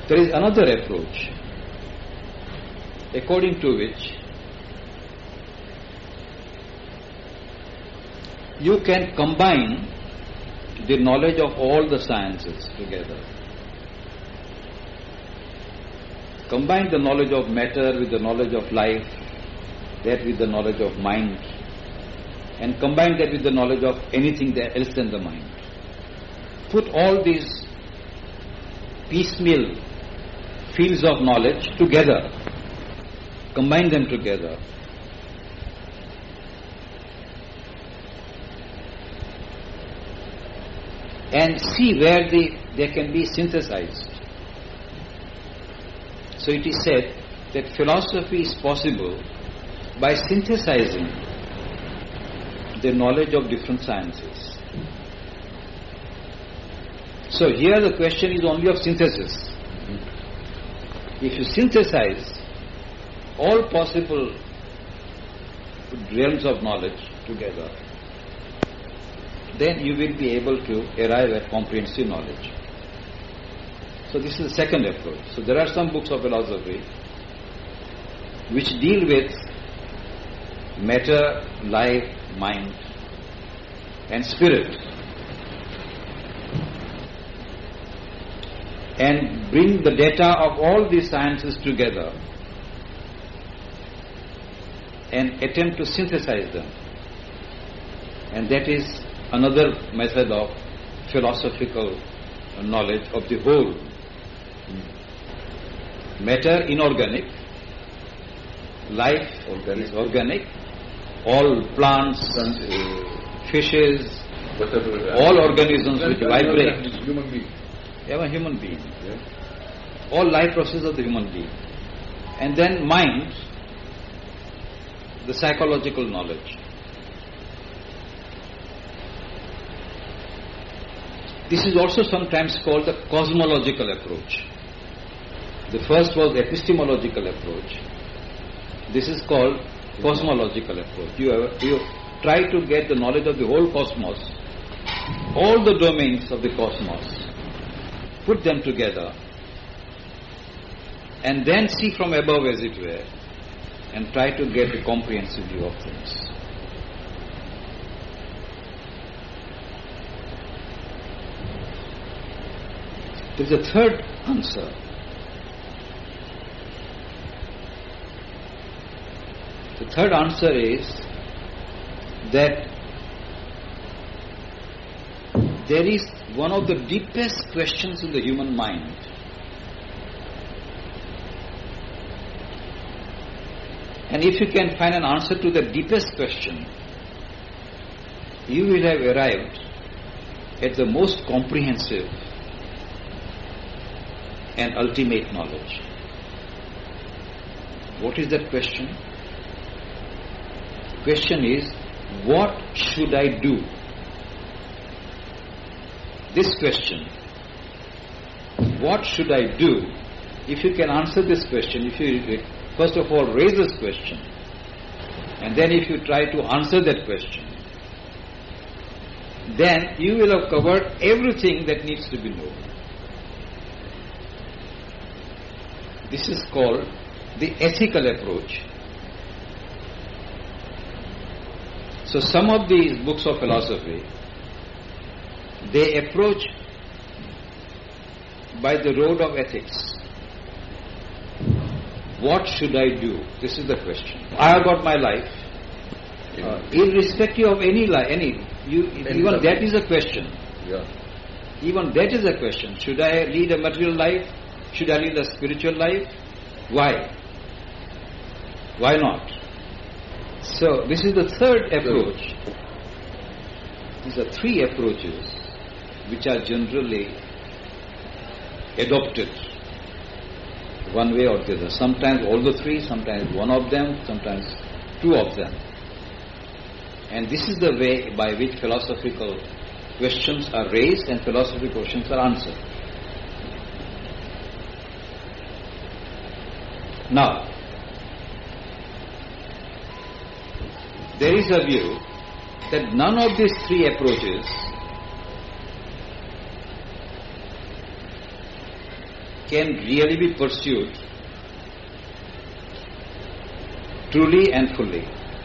There is another approach according to which you can combine the knowledge of all the sciences together. Combine the knowledge of matter with the knowledge of life, that with the knowledge of mind, and combine that with the knowledge of anything else than the mind. Put all these piecemeal fields of knowledge together, combine them together, and see where they can be synthesized. So it is said that philosophy is possible by synthesizing the knowledge of different sciences. So here the question is only of synthesis. If you synthesize all possible realms of knowledge together, then you will be able to arrive at comprehensive knowledge. So this is the second approach. So there are some books of philosophy which deal with matter, life, mind and spirit, and bring the data of all these sciences together and attempt to synthesize them. And that is another method of philosophical knowledge of the whole. Matter inorganic, life is organic, all plants, fishes, all organisms which vibrate. Human being. A human being. All life processes of the human being. And then mind, the psychological knowledge. This is also sometimes called the cosmological approach. The first was epistemological approach. This is called cosmological approach. You try to get the knowledge of the whole cosmos, all the domains of the cosmos, put them together, and then see from above, as it were, and try to get a comprehensive view of things. There is a third answer. The third answer is that there is one of the deepest questions in the human mind, and if you can find an answer to the deepest question, you will have arrived at the most comprehensive and ultimate knowledge. What is that question? The question is, what should I do? This question, what should I do? If you can answer this question, if you first of all raise this question, and then if you try to answer that question, then you will have covered everything that needs to be known. This is called the ethical approach. So some of these books of philosophy, they approach by the road of ethics. What should I do? This is the question. I have got my life. Irrespective of even that is a question. Yeah. Even that is a question. Should I lead a material life? Should I lead a spiritual life? Why? Why not? So this is the third approach. These are three approaches which are generally adopted one way or the other. Sometimes all the three, sometimes one of them, sometimes two of them. And this is the way by which philosophical questions are raised and philosophical questions are answered. Now, there is a view that none of these three approaches can really be pursued truly and fully.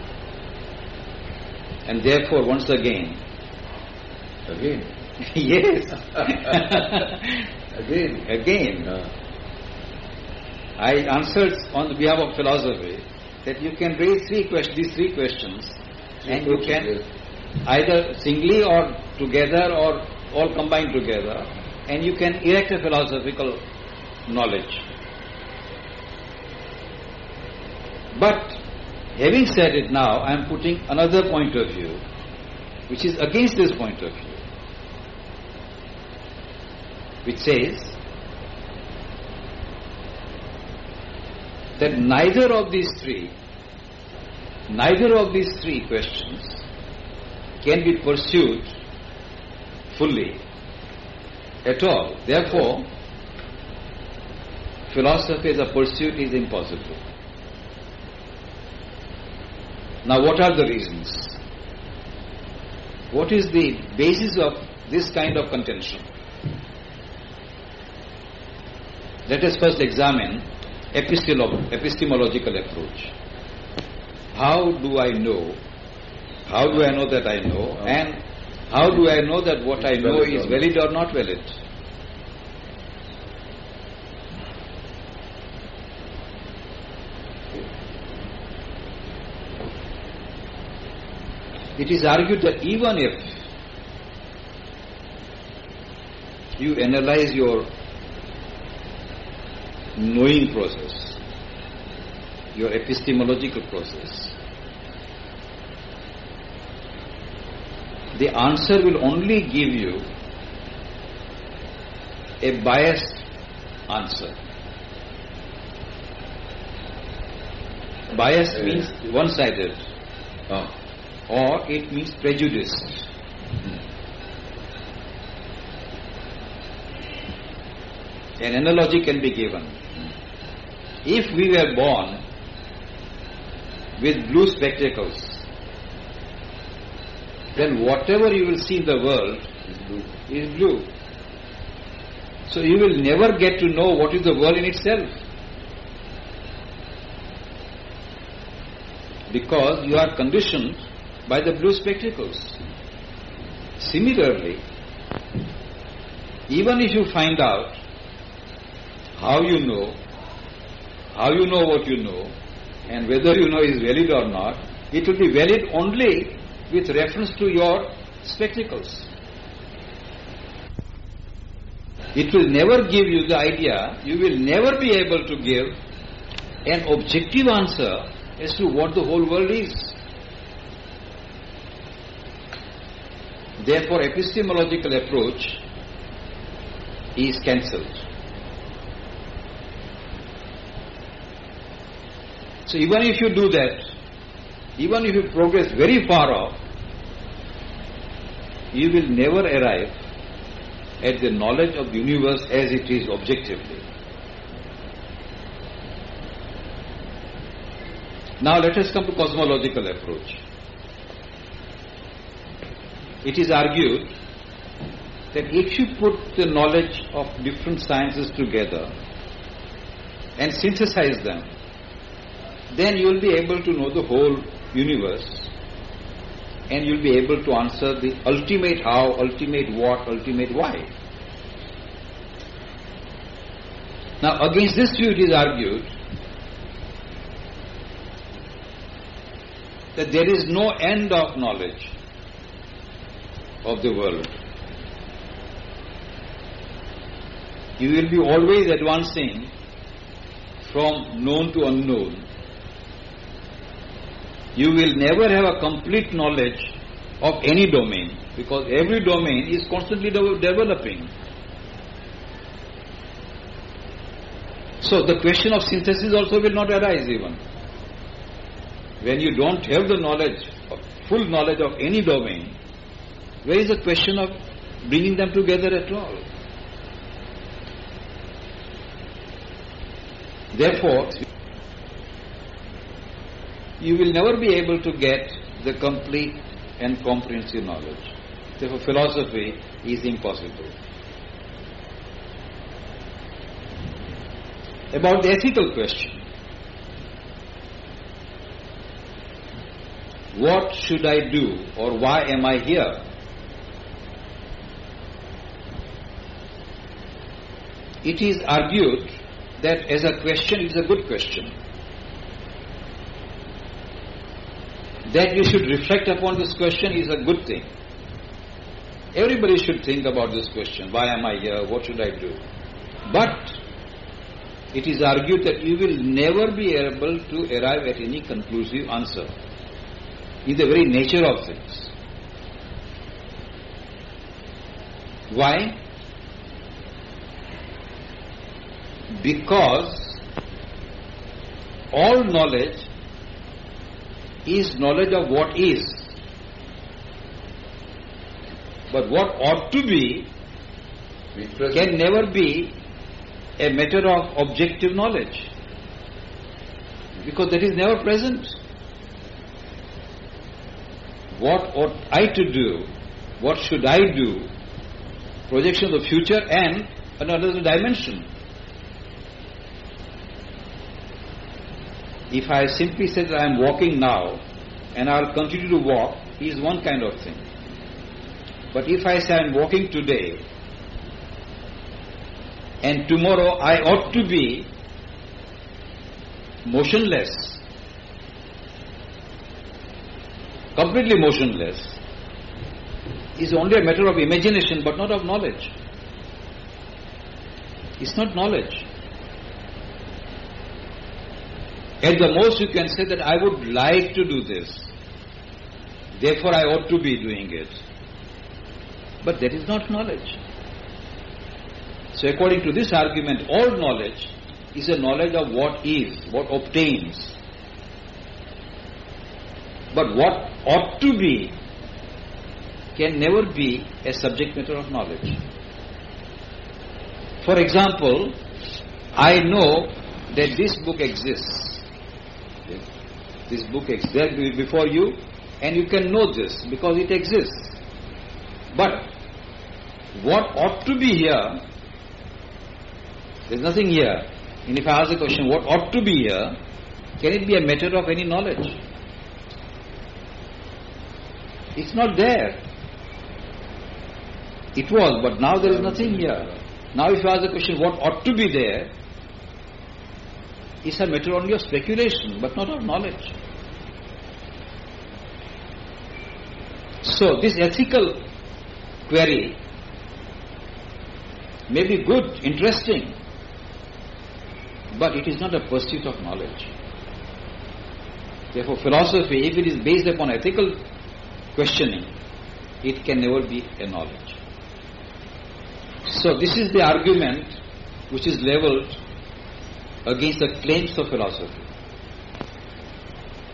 And therefore, once again, yes, again, I answered on behalf of philosophy that you can raise these three questions, and you can either singly or together or all combined together, and you can erect a philosophical knowledge. But having said it now, I am putting another point of view which is against this point of view, which says that neither of these three questions can be pursued fully at all. Therefore, philosophy as a pursuit is impossible. Now, what are the reasons? What is the basis of this kind of contention? Let us first examine epistemological approach. How do I know? How do I know that I know? And how do I know that what I know is valid or not valid? It is argued that even if you analyze your knowing process, your epistemological process, the answer will only give you a biased answer. Biased means one-sided. Or it means prejudiced. An analogy can be given. If we were born with blue spectacles, then whatever you will see in the world is blue. So you will never get to know what is the world in itself, because you are conditioned by the blue spectacles. Similarly, even if you find out how you know what you know, and whether you know is valid or not, it will be valid only with reference to your spectacles. It will never give you the idea, you will never be able to give an objective answer as to what the whole world is. Therefore, epistemological approach is cancelled. So even if you do that, even if you progress very far off, you will never arrive at the knowledge of the universe as it is objectively. Now let us come to cosmological approach. It is argued that if you put the knowledge of different sciences together and synthesize them, then you will be able to know the whole universe, and you will be able to answer the ultimate how, ultimate what, ultimate why. Now against this view it is argued that there is no end of knowledge of the world. You will be always advancing from known to unknown. You will never have a complete knowledge of any domain, because every domain is constantly developing. So the question of synthesis also will not arise even. When you don't have the knowledge, full knowledge of any domain, where is the question of bringing them together at all? Therefore, you will never be able to get the complete and comprehensive knowledge. Therefore, philosophy is impossible. about the ethical question. What should I do, or why am I here? It is argued that as a question it is a good question. That you should reflect upon this question is a good thing. Everybody should think about this question. Why am I here? What should I do? But it is argued that you will never be able to arrive at any conclusive answer. It is the very nature of things. Why? Because all knowledge is knowledge of what is. But what ought to be can never be a matter of objective knowledge, because that is never present. What ought I to do? What should I do? Projection of the future and another dimension. If I simply say that I am walking now and I will continue to walk, is one kind of thing. But if I say I am walking today and tomorrow I ought to be motionless, completely motionless, is only a matter of imagination but not of knowledge. It's not knowledge. At the most you can say that I would like to do this, therefore I ought to be doing it. But that is not knowledge. So according to this argument, all knowledge is a knowledge of what is, what obtains. But what ought to be can never be a subject matter of knowledge. For example, I know that this book exists. This book exists there before you, and you can know this because it exists. But what ought to be here, there is nothing here. And if I ask the question, what ought to be here, can it be a matter of any knowledge? It's not there. It was, but now there is nothing here. Now if you ask the question, what ought to be there, it's a matter only of speculation, but not of knowledge. So this ethical query may be good, interesting, but it is not a pursuit of knowledge. Therefore, philosophy, if it is based upon ethical questioning, it can never be a knowledge. So this is the argument which is levelled against the claims of philosophy.